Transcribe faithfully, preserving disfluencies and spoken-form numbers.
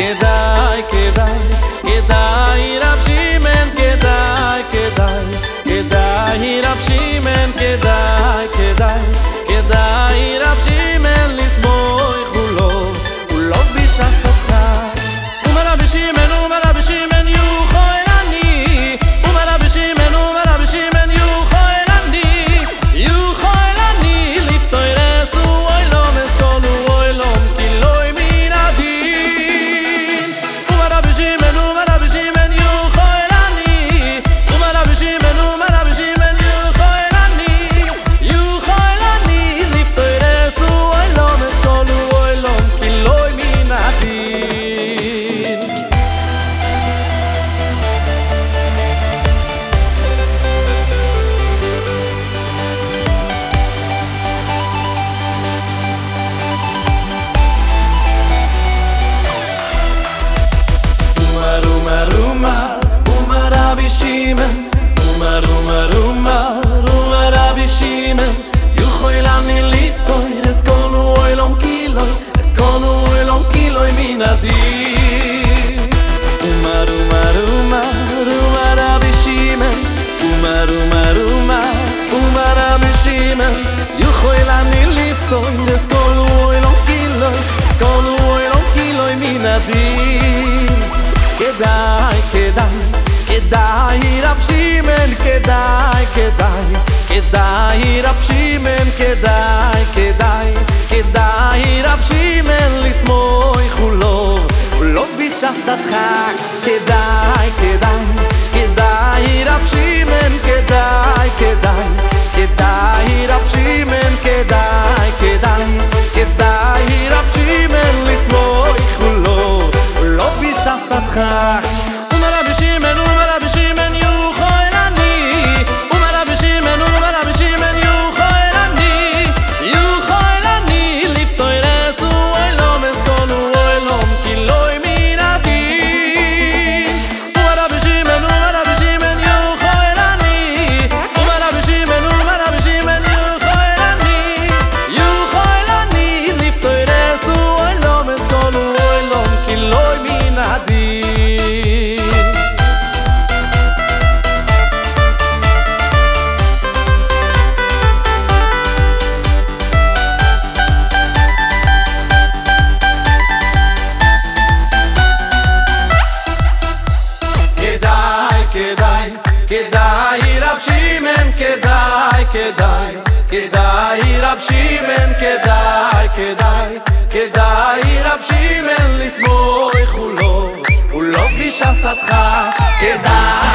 כדאי, כדאי, כדאי רב שמעון, כדאי, כדאי, כדאי רב שמעון, כדאי, כדאי, כדאי רב שמעון לסמוך ולא, ולא בשחתך. אומר רבי שמעון, אומר רבי שמעון יוכל אני, אומר רבי שמעון, אומר רבי שמעון יוכל אני, יוכל אני לפתור אוילום אסכול אוילום כי לא מן הדין. אומר רבי שמעון, אומר רבי שמעון יוכל אני, אומר רבי שמעון, אומר רבי שמעון יוכל אני, יוכל אני לפתור אוילום אסכול אוילום כי לא מן הדין. Umar Rabbi Shimon, Umar Umar Umar Umar Rabbi Shimon, Yuchol ani liftoy es kol oilom kiloy, es kol oilom kiloy min adin. Umar Umar Umar Umar Rabbi Shimon, Umar Umar Umar Umar Rabbi Shimon, Yuchol ani liftoy es kol oilom kiloy, es kol oilom kiloy min adin. כדאי, כדאי, כדאי רב שמעון, כדאי, כדאי, כדאי רב שמעון, כדאי, כדאי, כדאי רב שמעון לסמוך ולא, ולא בשחתך. כדאי, כדאי, כדאי רב שמעון, כדאי, כדאי, כדאי רב שמעון, כדאי, כדאי, כדאי רב שמעון לסמוך ולא, ולא בשחתך. אומר רבי שמעון, אומר רבי שמעון יוכל אני, אומר רבי שמעון, אומר רבי שמעון יוכל אני, יוכל אני לפתור אוילום אסכול אוילום כי לא מן הדין. אומר רבי שמעון, אומר רבי שמעון יוכל אני, אומר רבי שמעון, אומר רבי שמעון יוכל אני, יוכל אני לפתור אוילום אסכול אוילום כי לא מן הדין. כדאי, כדאי רב שמעון, כדאי, כדאי, כדאי רב שמעון, כדאי, כדאי, כדאי רב שמעון לסמוך ולא, ולא בשחתך. כדאי